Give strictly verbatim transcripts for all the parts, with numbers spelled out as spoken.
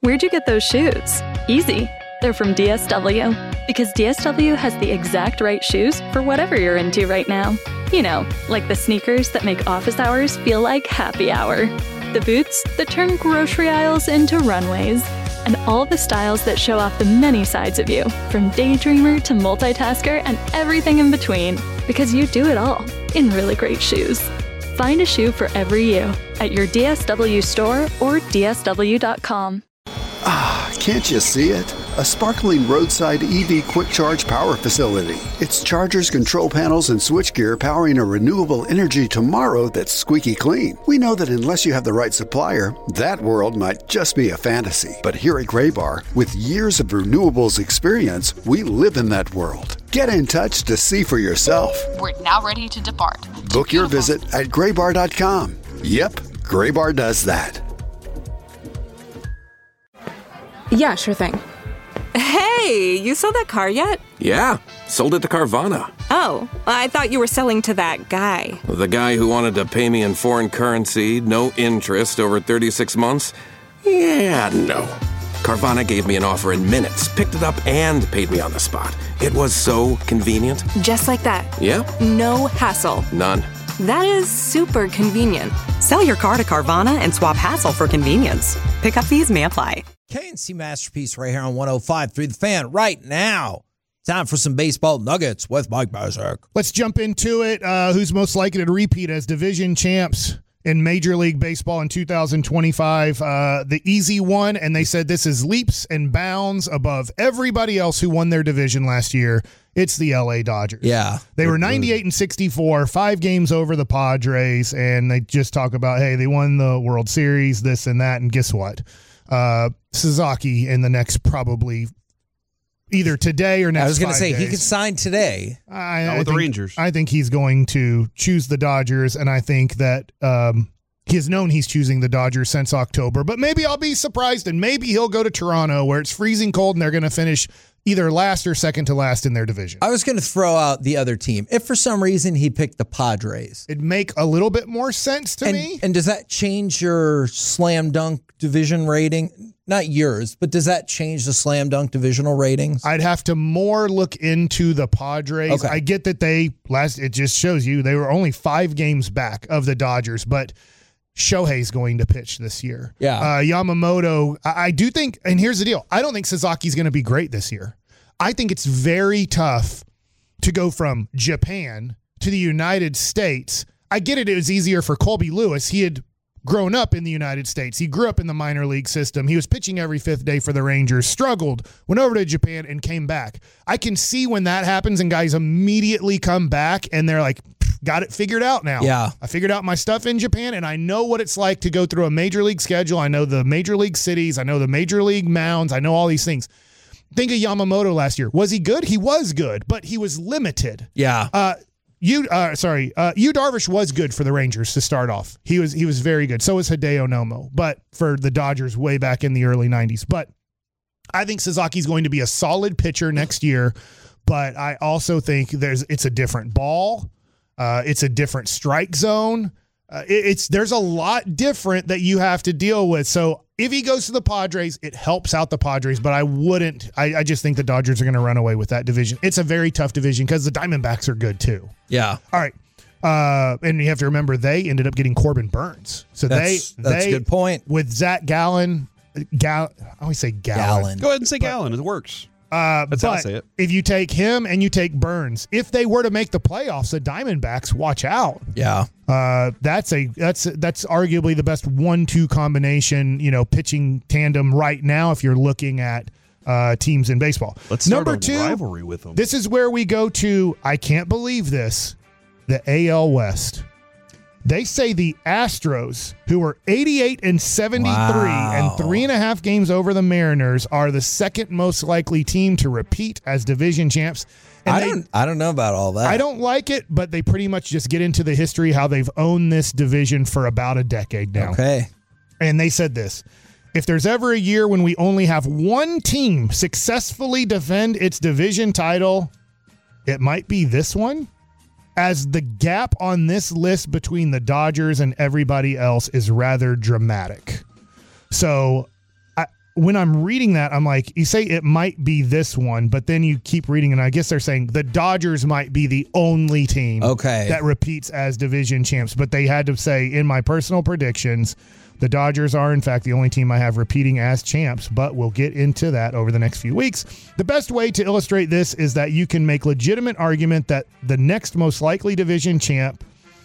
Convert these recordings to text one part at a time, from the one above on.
Where'd you get those shoes? Easy. They're from D S W. Because D S W has the exact right shoes for whatever you're into right now. You know, like the sneakers that make office hours feel like happy hour. The boots that turn grocery aisles into runways. And all the styles that show off the many sides of you, from daydreamer to multitasker and everything in between. Because you do it all in really great shoes. Find a shoe for every you at your D S W store or D S W dot com. Ah, can't you see it? A sparkling roadside E V quick charge power facility. It's chargers, control panels, and switchgear powering a renewable energy tomorrow that's squeaky clean. We know that unless you have the right supplier, that world might just be a fantasy. But here at Graybar, with years of renewables experience, we live in that world. Get in touch to see for yourself. We're now ready to depart. Book your visit at graybar dot com. Yep, Graybar does that. Yeah, sure thing. Hey, you sold that car yet? Yeah, sold it to Carvana. Oh, I thought you were selling to that guy. The guy who wanted to pay me in foreign currency, no interest, over thirty-six months? Yeah, no. Carvana gave me an offer in minutes, picked it up, and paid me on the spot. It was so convenient. Just like that. Yep. No hassle. None. That is super convenient. Sell your car to Carvana and swap hassle for convenience. Pickup fees may apply. K and C Masterpiece right here on one oh five point three The Fan right now. Time for some baseball nuggets with Mike Basak. Let's jump into it. Uh, who's most likely to repeat as division champs in Major League Baseball in two thousand twenty-five? Uh, the easy one, and they said this is leaps and bounds above everybody else who won their division last year. It's the L A Dodgers. Yeah. They were ninety-eight and sixty-four, five games over the Padres, and they just talk about, hey, they won the World Series, this and that, and guess what? Uh, Sasaki in the next probably either today or next I was going to say, days. he could sign today. I, Not I with think, the Rangers. I think he's going to choose the Dodgers, and I think that um, he has known he's choosing the Dodgers since October. But maybe I'll be surprised, and maybe he'll go to Toronto where it's freezing cold and they're going to finish either last or second to last in their division. I was going to throw out the other team. If for some reason he picked the Padres. It'd make a little bit more sense to and, me. And does that change your slam dunk division rating? Not yours, but does that change the slam dunk divisional ratings? I'd have to more look into the Padres. Okay. I get that they last, it just shows you they were only five games back of the Dodgers, but Shohei's going to pitch this year. Yeah. Uh, Yamamoto, I, I do think, and here's the deal. I don't think Sasaki's going to be great this year. I think it's very tough to go from Japan to the United States. I get it. It was easier for Colby Lewis. He had grown up in the United States. He grew up in the minor league system. He was pitching every fifth day for the Rangers, struggled, went over to Japan, and came back. I can see when that happens and guys immediately come back and they're like, got it figured out now. Yeah. I figured out my stuff in Japan, and I know what it's like to go through a major league schedule. I know the major league cities. I know the major league mounds. I know all these things. Think of Yamamoto last year. Was he good? He was good, but he was limited. Yeah. Uh, you, uh, sorry, uh, Yu Darvish was good for the Rangers to start off. He was he was very good. So was Hideo Nomo, but for the Dodgers way back in the early nineties. But I think Sasaki's going to be a solid pitcher next year, but I also think there's it's a different ball. Uh, it's a different strike zone. Uh, it, it's there's a lot different that you have to deal with. So if he goes to the Padres, it helps out the Padres, but I wouldn't. I, I just think the Dodgers are going to run away with that division. It's a very tough division because the Diamondbacks are good too. Yeah. All right. Uh, and you have to remember they ended up getting Corbin Burns. So That's, they, that's they, a good point. with Zach Gallen, Gal, I always say Gallen. Gallon. Go ahead and say Gallon. It works. Uh, That's but how I say it. if you take him and you take Burns, if they were to make the playoffs, the Diamondbacks, watch out. Yeah. Uh, that's a that's that's arguably the best one two combination, you know, pitching tandem right now. If you're looking at uh, teams in baseball, Let's start number a two rivalry with them. This is where we go to. I can't believe this. The A L West. They say the Astros, who are eighty-eight and seventy-three Wow. and three and a half games over the Mariners, are the second most likely team to repeat as division champs. And I they, don't I don't know about all that. I don't like it, but they pretty much just get into the history how they've owned this division for about a decade now. Okay. And they said this. If there's ever a year when we only have one team successfully defend its division title, it might be this one. As the gap on this list between the Dodgers and everybody else is rather dramatic. So I, when I'm reading that, I'm like, you say it might be this one, but then you keep reading, and I guess they're saying the Dodgers might be the only team okay. that repeats as division champs. But they had to say, in my personal predictions, the Dodgers are, in fact, the only team I have repeating as champs, but we'll get into that over the next few weeks. The best way to illustrate this is that you can make legitimate argument that the next most likely division champ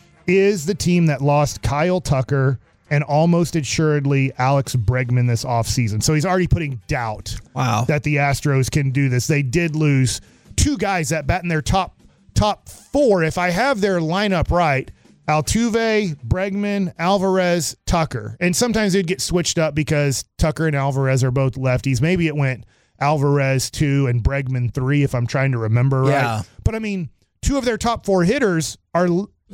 is the team that lost Kyle Tucker and almost assuredly Alex Bregman this offseason. So he's already putting doubt wow. that the Astros can do this. They did lose two guys that bat in their top top four. If I have their lineup right, Altuve, Bregman, Alvarez, Tucker. And sometimes they'd get switched up because Tucker and Alvarez are both lefties. Maybe it went Alvarez two and Bregman three if I'm trying to remember yeah. right. But I mean, two of their top four hitters are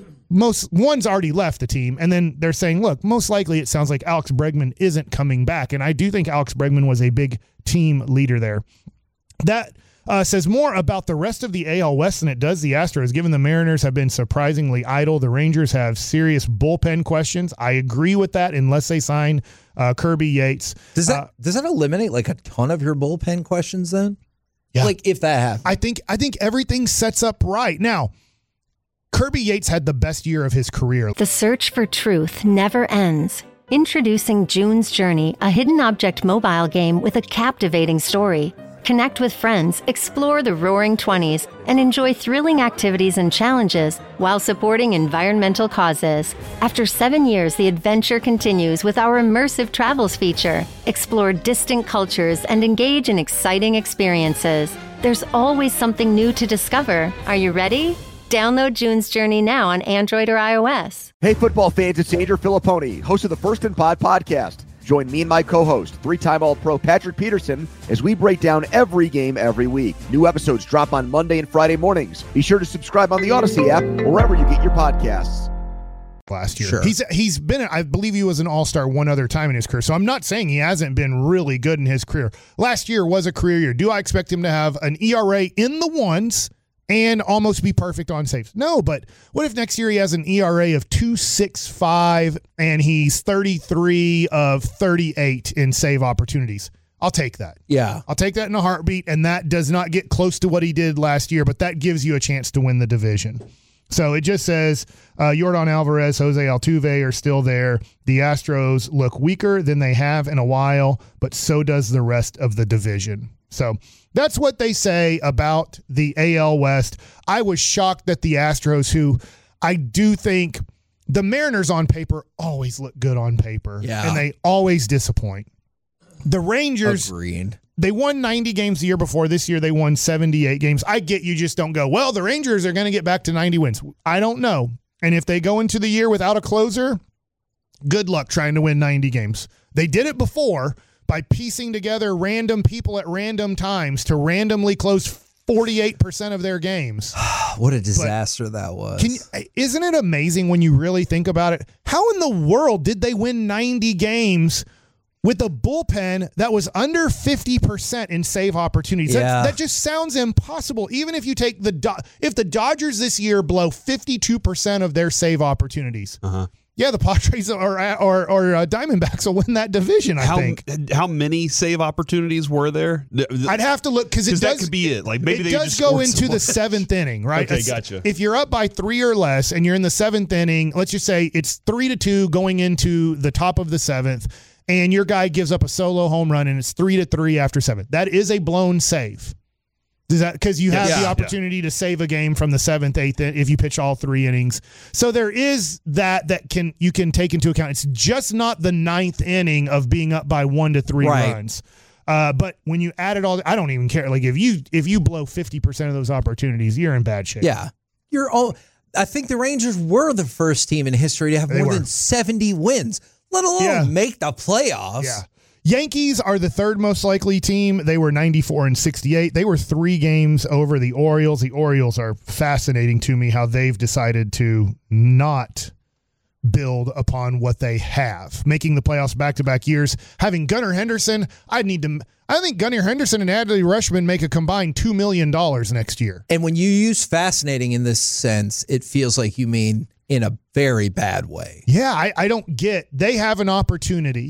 most one's already left the team, and then they're saying, look, most likely it sounds like Alex Bregman isn't coming back, and I do think Alex Bregman was a big team leader there. That uh, says more about the rest of the A L West than it does the Astros, given the Mariners have been surprisingly idle. The Rangers have serious bullpen questions. I agree with that unless they sign uh, Kirby Yates. Does that uh, does that eliminate like a ton of your bullpen questions then? Yeah. Like if that happens. I think I think everything sets up right. Now, Kirby Yates had the best year of his career. The search for truth never ends. Introducing June's Journey, a hidden object mobile game with a captivating story. Connect with friends, explore the roaring twenties, and enjoy thrilling activities and challenges while supporting environmental causes. After seven years, the adventure continues with our immersive travels feature. Explore distant cultures and engage in exciting experiences. There's always something new to discover. Are you ready? Download June's Journey now on Android or iOS. Hey, football fans, it's Andrew Filipponi, host of the First and Pod podcast. Join me and my co-host, three-time All-Pro Patrick Peterson, as we break down every game every week. New episodes drop on Monday and Friday mornings. Be sure to subscribe on the Odyssey app or wherever you get your podcasts. Last year, sure. he's he's been, I believe he was an all-star one other time in his career. So I'm not saying he hasn't been really good in his career. Last year was a career year. Do I expect him to have an E R A in the ones and almost be perfect on saves? No, but what if next year he has an E R A of two point six five and he's thirty-three of thirty-eight in save opportunities? I'll take that. Yeah. I'll take that in a heartbeat, and that does not get close to what he did last year, but that gives you a chance to win the division. So it just says uh, Yordan Alvarez, Jose Altuve are still there. The Astros look weaker than they have in a while, but so does the rest of the division. So that's what they say about the A L West. I was shocked that the Astros, who I do think the Mariners on paper always look good on paper, yeah. and they always disappoint. The Rangers, Agreed. They won ninety games the year before. This year they won seventy-eight games. I get you just don't go, well, the Rangers are going to get back to ninety wins. I don't know. And if they go into the year without a closer, good luck trying to win ninety games. They did it before by piecing together random people at random times to randomly close forty-eight percent of their games. What a disaster but that was. Can you, isn't it amazing when you really think about it? How in the world did they win ninety games with a bullpen that was under fifty percent in save opportunities? Yeah. That, that just sounds impossible. Even if you take the Do- if the Dodgers this year blow fifty-two percent of their save opportunities, uh-huh. yeah, the Padres or or, or uh, Diamondbacks will win that division, I how, think. How many save opportunities were there? I'd have to look because it does, that could be it. Like maybe it they does just go into someone. the seventh inning, right? Okay, it's, gotcha. If you're up by three or less and you're in the seventh inning, let's just say it's three to two going into the top of the seventh, and your guy gives up a solo home run and it's three to three after seven. That is a blown save. Does that because you have yeah, the opportunity yeah. to save a game from the seventh, eighth if you pitch all three innings. So there is that that can you can take into account. It's just not the ninth inning of being up by one to three right. runs. Uh, but when you add it all, I don't even care. Like if you if you blow fifty percent of those opportunities, you're in bad shape. Yeah, you're all. I think the Rangers were the first team in history to have They more were. than seventy wins, let alone Yeah. make the playoffs. Yeah. Yankees are the third most likely team. They were ninety-four and sixty-eight. They were three games over the Orioles. The Orioles are fascinating to me how they've decided to not build upon what they have, making the playoffs back-to-back years. Having Gunnar Henderson, I'd need to. I think Gunnar Henderson and Adley Rutschman make a combined two million dollars next year. And when you use fascinating in this sense, it feels like you mean in a very bad way. Yeah, I, I don't get. They have an opportunity.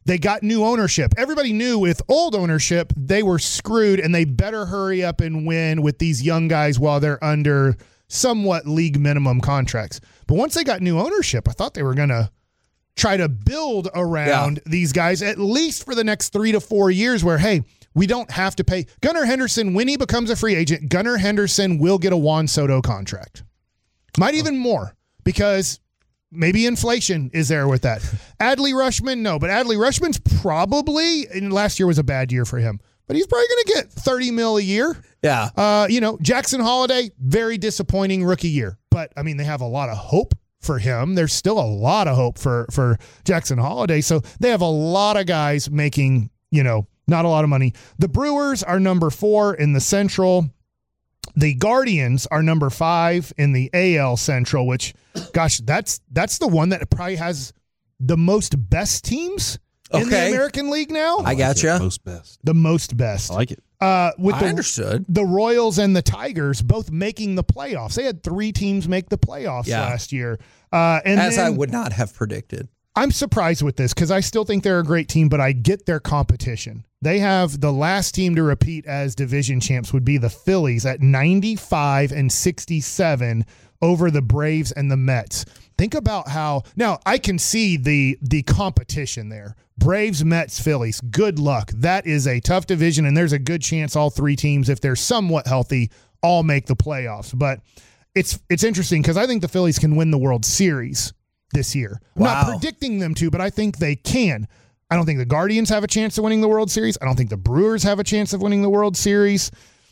They got new ownership. Everybody knew with old ownership, they were screwed, and they better hurry up and win with these young guys while they're under somewhat league minimum contracts. But once they got new ownership, I thought they were going to try to build around yeah. these guys, at least for the next three to four years where, hey, we don't have to pay. Gunnar Henderson, when he becomes a free agent, Gunnar Henderson will get a Juan Soto contract. Might even more, because maybe inflation is there with that. Adley Rutschman, no, but Adley Rutschman's probably, and last year was a bad year for him, but he's probably going to get thirty mil a year. Yeah. Uh, you know, Jackson Holiday, very disappointing rookie year. But, I mean, they have a lot of hope for him. There's still a lot of hope for, for Jackson Holiday. So they have a lot of guys making, you know, not a lot of money. The Brewers are number four in the Central. The Guardians are number five in the A L Central, which, gosh, that's that's the one that probably has the most best teams in Okay. the American League now. I gotcha. Most best. The most best. I like it. Uh, with I the, understood. the Royals and the Tigers both making the playoffs. They had three teams make the playoffs Yeah. last year. Uh, and As then, I would not have predicted. I'm surprised with this because I still think they're a great team, but I get their competition. They have the last team to repeat as division champs would be the Phillies at ninety-five and sixty-seven over the Braves and the Mets. Think about how now I can see the the competition there. Braves, Mets, Phillies. Good luck. That is a tough division, and there's a good chance all three teams, if they're somewhat healthy, all make the playoffs. But it's it's interesting because I think the Phillies can win the World Series this year. I'm Wow. not predicting them to, but I think they can. I don't think the Guardians have a chance of winning the World Series. I don't think the Brewers have a chance of winning the World Series.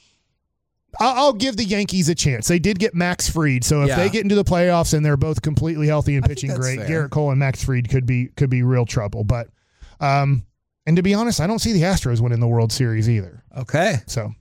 I'll, I'll give the Yankees a chance. They did get Max Fried, so if Yeah. they get into the playoffs and they're both completely healthy and I think pitching that's great, fair. Garrett Cole and Max Fried could be could be real trouble. But um, and to be honest, I don't see the Astros winning the World Series either. Okay. So